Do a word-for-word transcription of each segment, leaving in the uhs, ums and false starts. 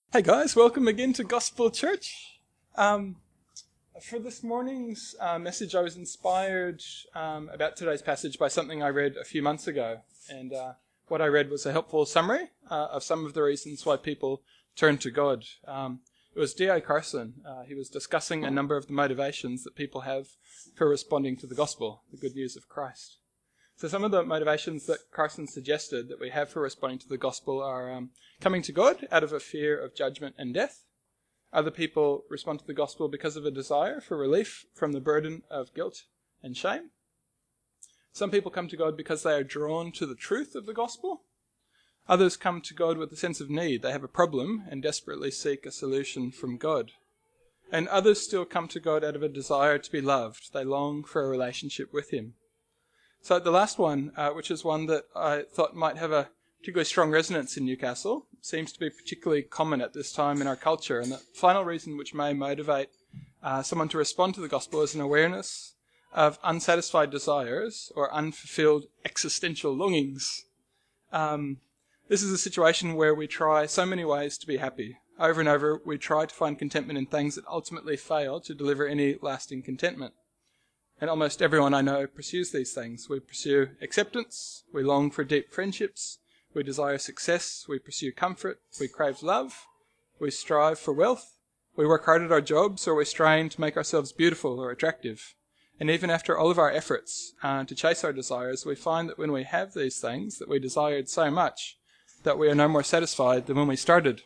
Hey guys, welcome again to Gospel Church. Um, for this morning's uh, message, I was inspired um, about today's passage by something I read a few months ago. And uh, what I read was a helpful summary uh, of some of the reasons why people turn to God. Um, it was D A Carson. Uh, he was discussing a number of the motivations that people have for responding to the gospel, the good news of Christ. So some of the motivations that Carson suggested that we have for responding to the gospel are um, coming to God out of a fear of judgment and death. Other people respond to the gospel because of a desire for relief from the burden of guilt and shame. Some people come to God because they are drawn to the truth of the gospel. Others come to God with a sense of need. They have a problem and desperately seek a solution from God. And others still come to God out of a desire to be loved. They long for a relationship with him. So the last one, uh, which is one that I thought might have a particularly strong resonance in Newcastle, seems to be particularly common at this time in our culture. And the final reason which may motivate uh, someone to respond to the gospel is an awareness of unsatisfied desires or unfulfilled existential longings. Um, this is a situation where we try so many ways to be happy. Over and over, we try to find contentment in things that ultimately fail to deliver any lasting contentment. And almost everyone I know pursues these things. We pursue acceptance, we long for deep friendships, we desire success, we pursue comfort, we crave love, we strive for wealth, we work hard at our jobs, or we strain to make ourselves beautiful or attractive. And even after all of our efforts uh, to chase our desires, we find that when we have these things that we desired so much, that we are no more satisfied than when we started.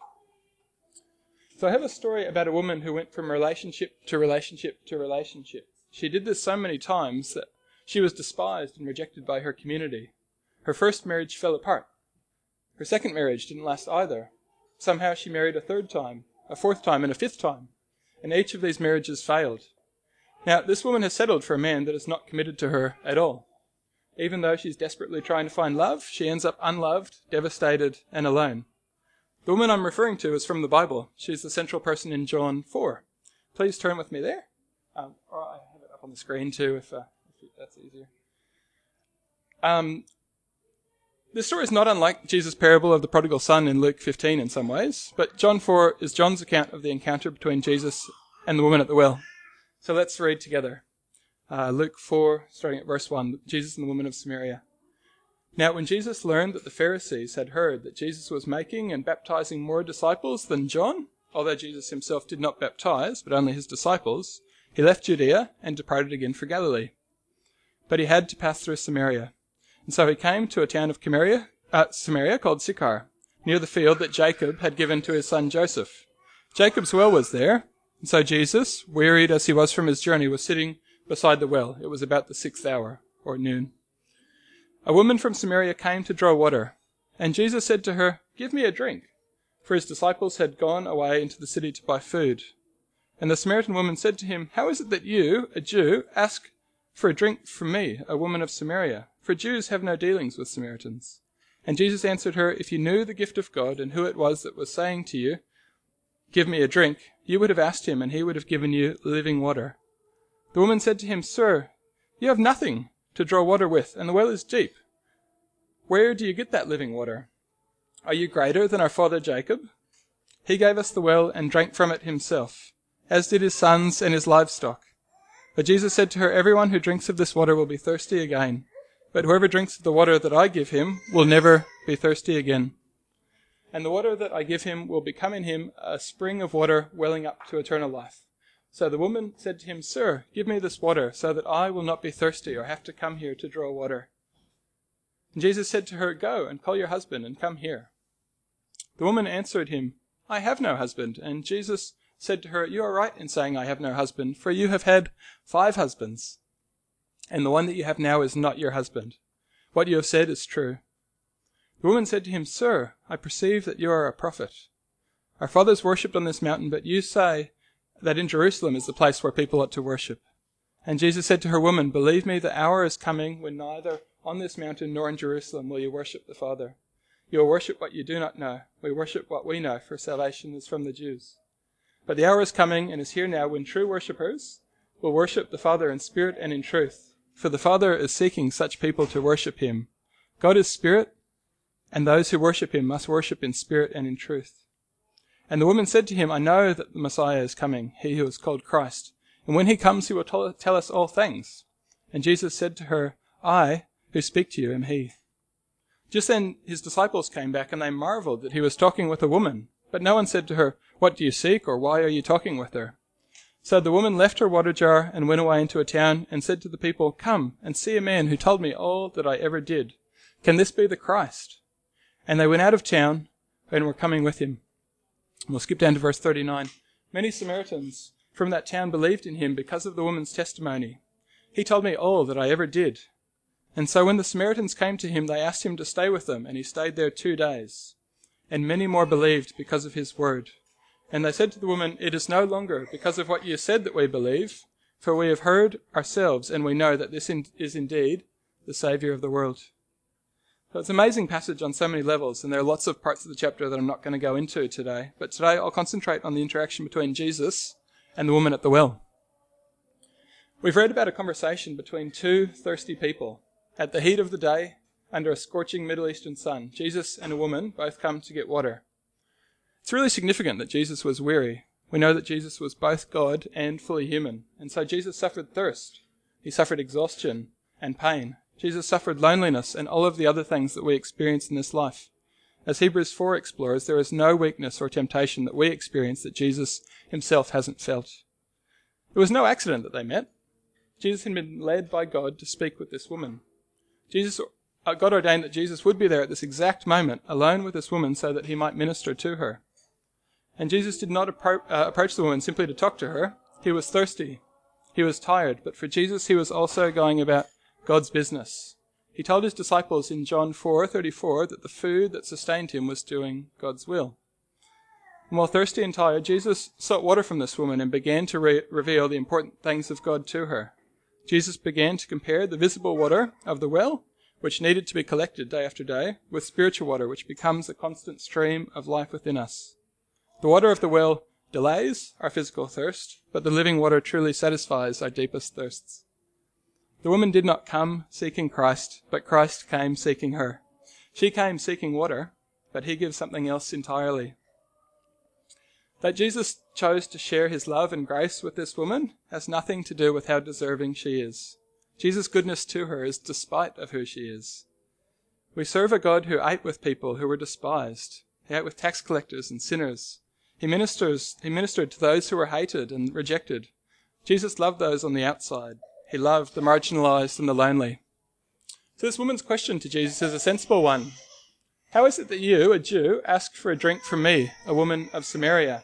So I have a story about a woman who went from relationship to relationship to relationship. She did this so many times that she was despised and rejected by her community. Her first marriage fell apart. Her second marriage didn't last either. Somehow she married a third time, a fourth time, and a fifth time. And each of these marriages failed. Now, this woman has settled for a man that is not committed to her at all. Even though she's desperately trying to find love, she ends up unloved, devastated, and alone. The woman I'm referring to is from the Bible. She's the central person in John four. Please turn with me there. Um, or I have it up on the screen too, if, uh, if that's easier. Um, this story is not unlike Jesus' parable of the prodigal son in Luke fifteen in some ways, but John four is John's account of the encounter between Jesus and the woman at the well. So let's read together. Uh, Luke four, starting at verse one, Jesus and the woman of Samaria. Now when Jesus learned that the Pharisees had heard that Jesus was making and baptizing more disciples than John, although Jesus himself did not baptize, but only his disciples, he left Judea and departed again for Galilee. But he had to pass through Samaria. And so he came to a town of Samaria, uh, Samaria called Sychar, near the field that Jacob had given to his son Joseph. Jacob's well was there, and so Jesus, wearied as he was from his journey, was sitting beside the well. It was about the sixth hour, or noon. A woman from Samaria came to draw water, and Jesus said to her, "Give me a drink," for his disciples had gone away into the city to buy food. And the Samaritan woman said to him, "How is it that you, a Jew, ask for a drink from me, a woman of Samaria? For Jews have no dealings with Samaritans." And Jesus answered her, "If you knew the gift of God and who it was that was saying to you, 'Give me a drink,' you would have asked him, and he would have given you living water." The woman said to him, "Sir, you have nothing to draw water with, and the well is deep. Where do you get that living water? Are you greater than our father Jacob? He gave us the well and drank from it himself, as did his sons and his livestock." But Jesus said to her, "Everyone who drinks of this water will be thirsty again, but whoever drinks of the water that I give him will never be thirsty again. And the water that I give him will become in him a spring of water welling up to eternal life." So the woman said to him, "Sir, give me this water so that I will not be thirsty or have to come here to draw water." And Jesus said to her, "Go and call your husband and come here." The woman answered him, "I have no husband." And Jesus said to her, "You are right in saying I have no husband, for you have had five husbands, and the one that you have now is not your husband. What you have said is true." The woman said to him, "Sir, I perceive that you are a prophet. Our fathers worshipped on this mountain, but you say that in Jerusalem is the place where people ought to worship." And Jesus said to her, "Woman, believe me, the hour is coming when neither on this mountain nor in Jerusalem will you worship the Father. You will worship what you do not know. We worship what we know, for salvation is from the Jews. But the hour is coming and is here now when true worshippers will worship the Father in spirit and in truth. For the Father is seeking such people to worship him. God is spirit, and those who worship him must worship in spirit and in truth." And the woman said to him, I know that the Messiah is coming, he who is called Christ. And when he comes, he will tell us all things. And Jesus said to her, I, who speak to you, am he. Just then his disciples came back, and they marveled that he was talking with a woman. But no one said to her, What do you seek, or why are you talking with her? So the woman left her water jar and went away into a town and said to the people, Come and see a man who told me all that I ever did. Can this be the Christ? And they went out of town and were coming with him. We'll skip down to verse thirty-nine. Many Samaritans from that town believed in him because of the woman's testimony. He told me all that I ever did. And so when the Samaritans came to him, they asked him to stay with them, and he stayed there two days. And many more believed because of his word. And they said to the woman, It is no longer because of what you said that we believe, for we have heard ourselves, and we know that this is indeed the Saviour of the world. So it's an amazing passage on so many levels, and there are lots of parts of the chapter that I'm not going to go into today. But today I'll concentrate on the interaction between Jesus and the woman at the well. We've read about a conversation between two thirsty people. At the heat of the day, under a scorching Middle Eastern sun, Jesus and a woman both come to get water. It's really significant that Jesus was weary. We know that Jesus was both God and fully human, and so Jesus suffered thirst. He suffered exhaustion and pain. Jesus suffered loneliness and all of the other things that we experience in this life. As Hebrews four explores, there is no weakness or temptation that we experience that Jesus himself hasn't felt. It was no accident that they met. Jesus had been led by God to speak with this woman. Jesus, uh, God ordained that Jesus would be there at this exact moment, alone with this woman, so that he might minister to her. And Jesus did not appro- uh, approach the woman simply to talk to her. He was thirsty. He was tired. But for Jesus, he was also going about God's business. He told his disciples in John four thirty-four that the food that sustained him was doing God's will. And while thirsty and tired, Jesus sought water from this woman and began to re- reveal the important things of God to her. Jesus began to compare the visible water of the well, which needed to be collected day after day, with spiritual water, which becomes a constant stream of life within us. The water of the well delays our physical thirst, but the living water truly satisfies our deepest thirsts. The woman did not come seeking Christ, but Christ came seeking her. She came seeking water, but he gives something else entirely. That Jesus chose to share his love and grace with this woman has nothing to do with how deserving she is. Jesus' goodness to her is despite of who she is. We serve a God who ate with people who were despised. He ate with tax collectors and sinners. He ministers, he ministered to those who were hated and rejected. Jesus loved those on the outside. He loved the marginalized and the lonely. So this woman's question to Jesus is a sensible one. How is it that you, a Jew, ask for a drink from me, a woman of Samaria?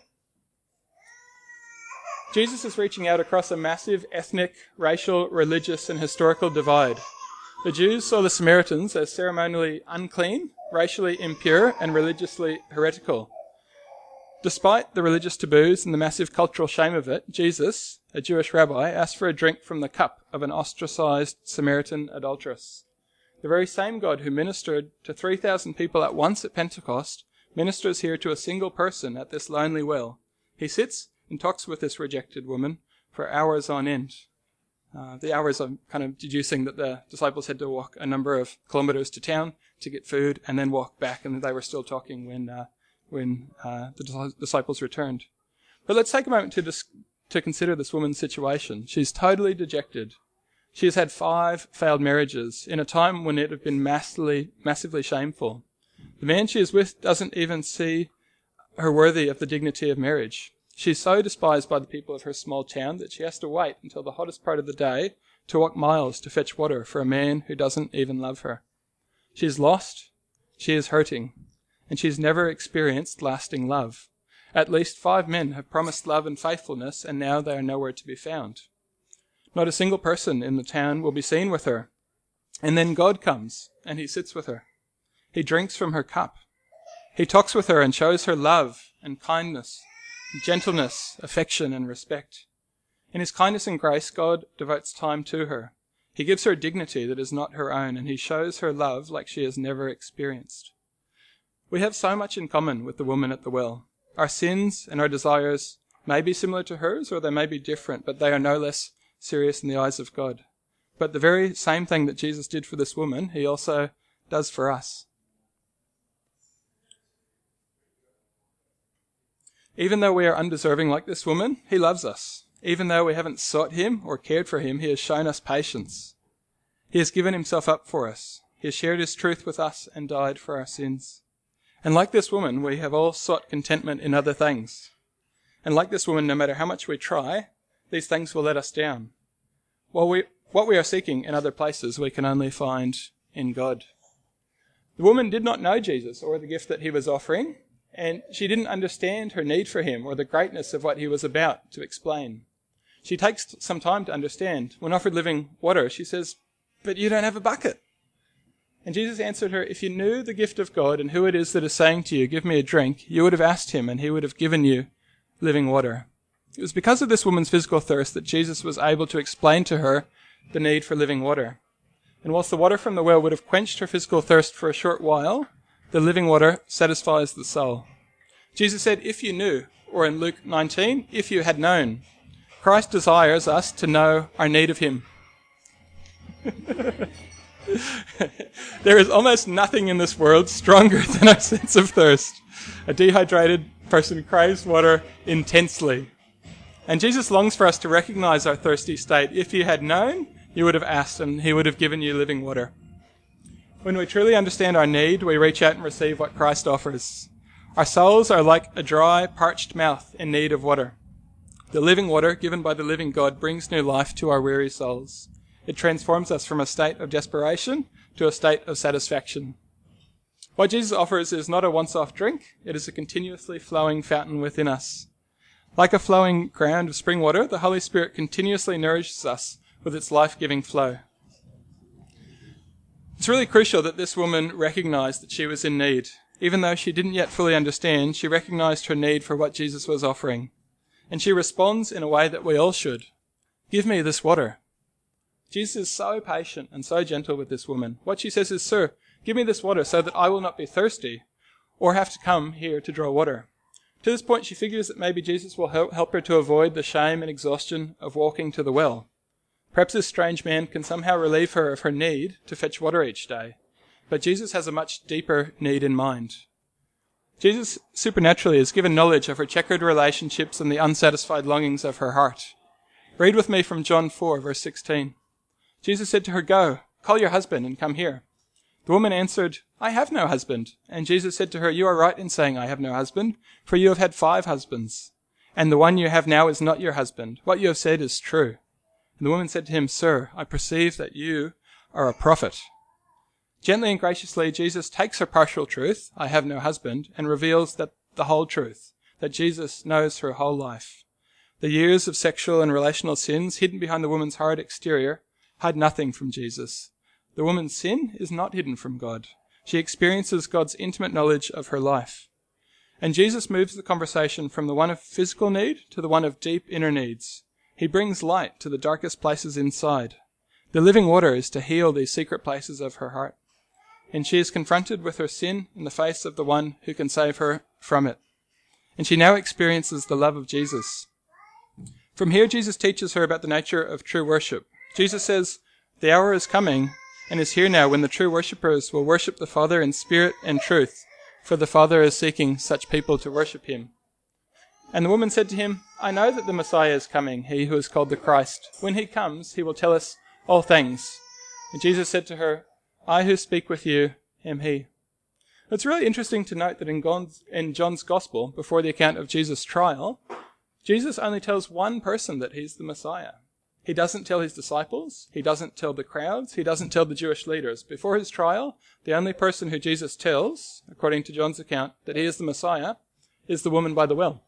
Jesus is reaching out across a massive ethnic, racial, religious, and historical divide. The Jews saw the Samaritans as ceremonially unclean, racially impure, and religiously heretical. Despite the religious taboos and the massive cultural shame of it, Jesus, a Jewish rabbi, asked for a drink from the cup of an ostracized Samaritan adulteress. The very same God who ministered to three thousand people at once at Pentecost ministers here to a single person at this lonely well. He sits and talks with this rejected woman for hours on end. Uh, the hours I'm kind of deducing that the disciples had to walk a number of kilometers to town to get food and then walk back, and they were still talking when uh, when uh, the disciples returned. But let's take a moment to dis- to consider this woman's situation. She's totally dejected. She has had five failed marriages in a time when it had been massively, massively shameful. The man she is with doesn't even see her worthy of the dignity of marriage. She's so despised by the people of her small town that she has to wait until the hottest part of the day to walk miles to fetch water for a man who doesn't even love her. She is lost, she is hurting, and she's never experienced lasting love. At least five men have promised love and faithfulness, and now they are nowhere to be found. Not a single person in the town will be seen with her. And then God comes, and he sits with her. He drinks from her cup. He talks with her and shows her love and kindness, gentleness, affection, and respect. In his kindness and grace, God devotes time to her. He gives her dignity that is not her own, and he shows her love like she has never experienced. We have so much in common with the woman at the well. Our sins and our desires may be similar to hers, or they may be different, but they are no less serious in the eyes of God. But the very same thing that Jesus did for this woman, he also does for us. Even though we are undeserving like this woman, he loves us. Even though we haven't sought him or cared for him, he has shown us patience. He has given himself up for us. He has shared his truth with us and died for our sins. And like this woman, we have all sought contentment in other things. And like this woman, no matter how much we try, these things will let us down. While we, what we are seeking in other places, we can only find in God. The woman did not know Jesus or the gift that he was offering, and she didn't understand her need for him or the greatness of what he was about to explain. She takes some time to understand. When offered living water, she says, "But you don't have a bucket." And Jesus answered her, "If you knew the gift of God and who it is that is saying to you, 'Give me a drink,' you would have asked him and he would have given you living water." It was because of this woman's physical thirst that Jesus was able to explain to her the need for living water. And whilst the water from the well would have quenched her physical thirst for a short while, the living water satisfies the soul. Jesus said, "If you knew," or in Luke nineteen, "if you had known." Christ desires us to know our need of him. There is almost nothing in this world stronger than our sense of thirst. A dehydrated person craves water intensely. And Jesus longs for us to recognize our thirsty state. If you had known, you would have asked and he would have given you living water. When we truly understand our need, we reach out and receive what Christ offers. Our souls are like a dry, parched mouth in need of water. The living water given by the living God brings new life to our weary souls. It transforms us from a state of desperation to a state of satisfaction. What Jesus offers is not a once-off drink, it is a continuously flowing fountain within us. Like a flowing ground of spring water, the Holy Spirit continuously nourishes us with its life-giving flow. It's really crucial that this woman recognized that she was in need. Even though she didn't yet fully understand, she recognized her need for what Jesus was offering. And she responds in a way that we all should. "Give me this water." Jesus is so patient and so gentle with this woman. What she says is, "Sir, give me this water so that I will not be thirsty or have to come here to draw water." To this point, she figures that maybe Jesus will help her to avoid the shame and exhaustion of walking to the well. Perhaps this strange man can somehow relieve her of her need to fetch water each day. But Jesus has a much deeper need in mind. Jesus supernaturally is given knowledge of her checkered relationships and the unsatisfied longings of her heart. Read with me from John four, verse sixteen. Jesus said to her, "Go, call your husband and come here." The woman answered, "I have no husband." And Jesus said to her, "You are right in saying I have no husband, for you have had five husbands, and the one you have now is not your husband. What you have said is true." And the woman said to him, "Sir, I perceive that you are a prophet." Gently and graciously, Jesus takes her partial truth, "I have no husband," and reveals that the whole truth, that Jesus knows her whole life. The years of sexual and relational sins hidden behind the woman's hard exterior hide nothing from Jesus. The woman's sin is not hidden from God. She experiences God's intimate knowledge of her life. And Jesus moves the conversation from the one of physical need to the one of deep inner needs. He brings light to the darkest places inside. The living water is to heal these secret places of her heart. And she is confronted with her sin in the face of the one who can save her from it. And she now experiences the love of Jesus. From here, Jesus teaches her about the nature of true worship. Jesus says, "The hour is coming and is here now when the true worshippers will worship the Father in spirit and truth, for the Father is seeking such people to worship him." And the woman said to him, "I know that the Messiah is coming, he who is called the Christ. When he comes, he will tell us all things." And Jesus said to her, "I who speak with you am he." It's really interesting to note that in John's, in John's Gospel, before the account of Jesus' trial, Jesus only tells one person that he's the Messiah. He doesn't tell his disciples, he doesn't tell the crowds, he doesn't tell the Jewish leaders. Before his trial, the only person who Jesus tells, according to John's account, that he is the Messiah, is the woman by the well.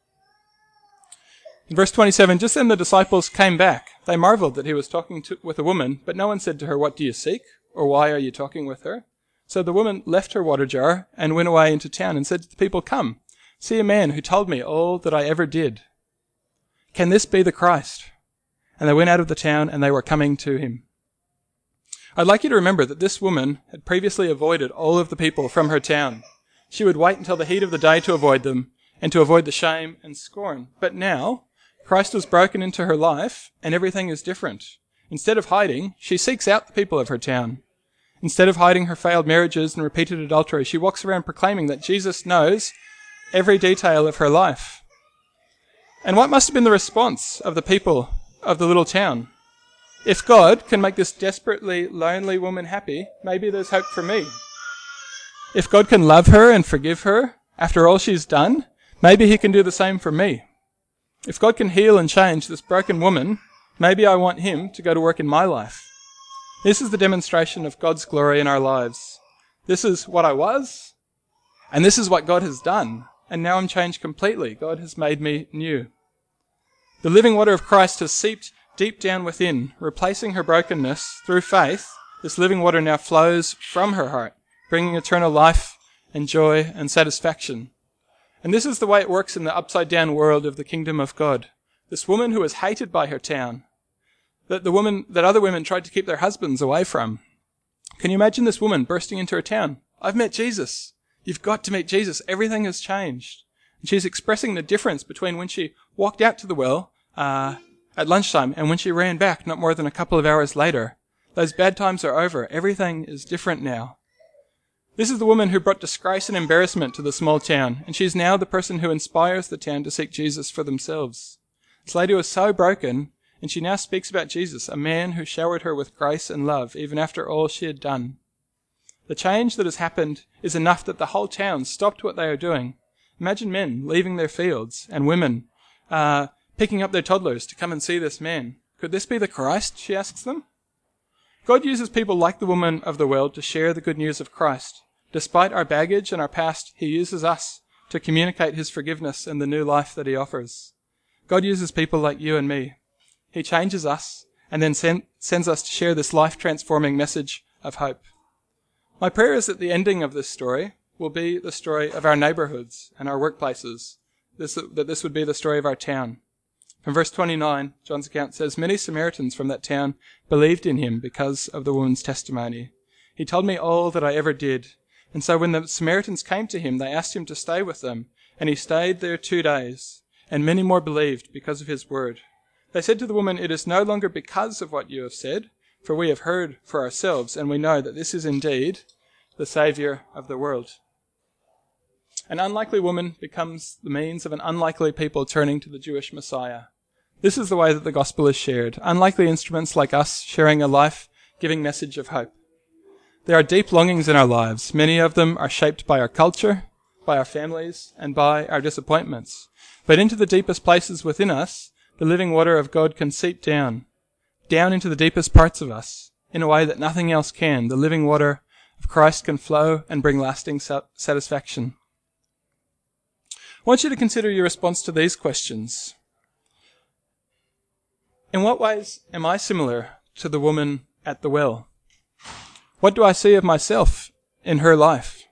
In verse twenty-seven, just then the disciples came back. They marveled that he was talking to, with a woman, but no one said to her, "What do you seek?" or "Why are you talking with her?" So the woman left her water jar and went away into town and said to the people, "Come, see a man who told me all that I ever did. Can this be the Christ?" And they went out of the town and they were coming to him. I'd like you to remember that this woman had previously avoided all of the people from her town. She would wait until the heat of the day to avoid them and to avoid the shame and scorn. But now, Christ has broken into her life and everything is different. Instead of hiding, she seeks out the people of her town. Instead of hiding her failed marriages and repeated adultery, she walks around proclaiming that Jesus knows every detail of her life. And what must have been the response of the people of the little town? If God can make this desperately lonely woman happy, maybe there's hope for me. If God can love her and forgive her after all she's done, maybe he can do the same for me. If God can heal and change this broken woman, maybe I want him to go to work in my life. This is the demonstration of God's glory in our lives. This is what I was, and this is what God has done. And now I'm changed completely. God has made me new. The living water of Christ has seeped deep down within, replacing her brokenness. Through faith, this living water now flows from her heart, bringing eternal life and joy and satisfaction. And this is the way it works in the upside-down world of the kingdom of God. This woman who was hated by her town, that the woman that other women tried to keep their husbands away from. Can you imagine this woman bursting into her town? I've met Jesus. You've got to meet Jesus. Everything has changed. And she's expressing the difference between when she walked out to the well uh, at lunchtime and when she ran back not more than a couple of hours later. Those bad times are over. Everything is different now. This is the woman who brought disgrace and embarrassment to the small town, and she's now the person who inspires the town to seek Jesus for themselves. This lady was so broken, and she now speaks about Jesus, a man who showered her with grace and love, even after all she had done. The change that has happened is enough that the whole town stopped what they are doing. Imagine men leaving their fields and women uh, picking up their toddlers to come and see this man. Could this be the Christ, she asks them? God uses people like the woman of the well to share the good news of Christ. Despite our baggage and our past, he uses us to communicate his forgiveness and the new life that he offers. God uses people like you and me. He changes us and then send, sends us to share this life-transforming message of hope. My prayer is that the ending of this story will be the story of our neighborhoods and our workplaces, this, that this would be the story of our town. From verse twenty-nine, John's account says, "Many Samaritans from that town believed in him because of the woman's testimony. He told me all that I ever did. And so when the Samaritans came to him, they asked him to stay with them, and he stayed there two days. And many more believed because of his word. They said to the woman, 'It is no longer because of what you have said, for we have heard for ourselves, and we know that this is indeed the Saviour of the world.'" An unlikely woman becomes the means of an unlikely people turning to the Jewish Messiah. This is the way that the gospel is shared. Unlikely instruments like us sharing a life-giving message of hope. There are deep longings in our lives. Many of them are shaped by our culture, by our families, and by our disappointments. But into the deepest places within us, the living water of God can seep down, down into the deepest parts of us, in a way that nothing else can. The living water of Christ can flow and bring lasting satisfaction. I want you to consider your response to these questions. In what ways am I similar to the woman at the well? What do I see of myself in her life?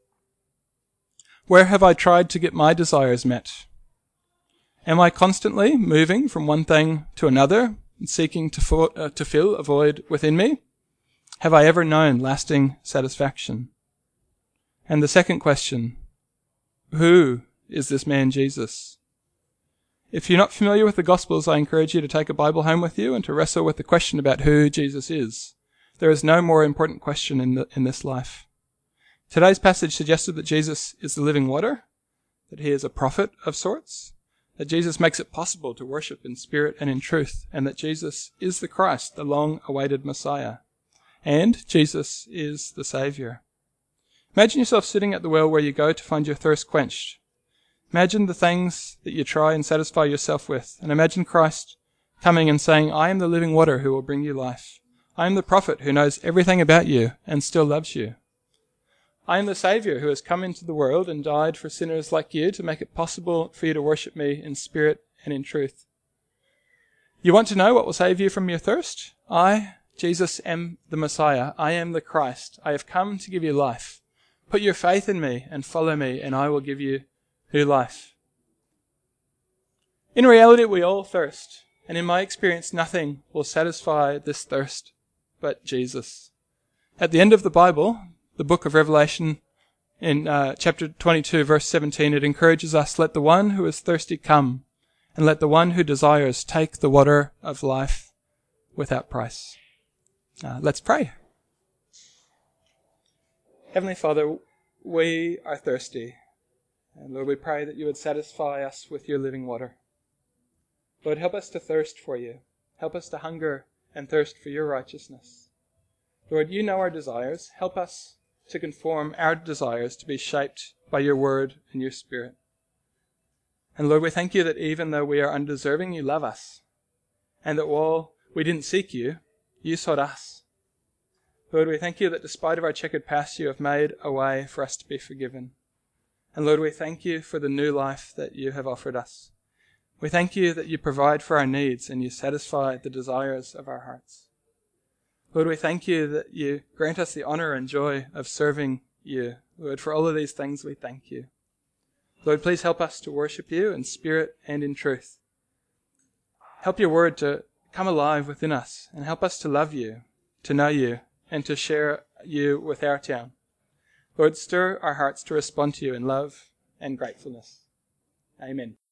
Where have I tried to get my desires met? Am I constantly moving from one thing to another and seeking to, for, uh, to fill a void within me? Have I ever known lasting satisfaction? And the second question, who is this man Jesus? If you're not familiar with the Gospels, I encourage you to take a Bible home with you and to wrestle with the question about who Jesus is. There is no more important question in, the, in this life. Today's passage suggested that Jesus is the living water, that he is a prophet of sorts, that Jesus makes it possible to worship in spirit and in truth, and that Jesus is the Christ, the long-awaited Messiah. And Jesus is the Saviour. Imagine yourself sitting at the well where you go to find your thirst quenched. Imagine the things that you try and satisfy yourself with, and imagine Christ coming and saying, "I am the living water who will bring you life. I am the prophet who knows everything about you and still loves you. I am the Saviour who has come into the world and died for sinners like you to make it possible for you to worship me in spirit and in truth." You want to know what will save you from your thirst? I, Jesus, am the Messiah. I am the Christ. I have come to give you life. Put your faith in me and follow me, and I will give you new life. In reality, we all thirst, and in my experience, nothing will satisfy this thirst but Jesus. At the end of the Bible, the book of Revelation, in uh, chapter twenty-two, verse seventeen, it encourages us, "Let the one who is thirsty come, and let the one who desires take the water of life without price." Uh, let's pray. Heavenly Father, we are thirsty. And Lord, we pray that you would satisfy us with your living water. Lord, help us to thirst for you. Help us to hunger and thirst for your righteousness. Lord, you know our desires. Help us to conform our desires to be shaped by your word and your spirit. And Lord, we thank you that even though we are undeserving, you love us. And that while we didn't seek you, you sought us. Lord, we thank you that despite of our checkered past, you have made a way for us to be forgiven. And Lord, we thank you for the new life that you have offered us. We thank you that you provide for our needs and you satisfy the desires of our hearts. Lord, we thank you that you grant us the honor and joy of serving you. Lord, for all of these things we thank you. Lord, please help us to worship you in spirit and in truth. Help your word to come alive within us and help us to love you, to know you, and to share you with our town. Lord, stir our hearts to respond to you in love and gratefulness. Amen.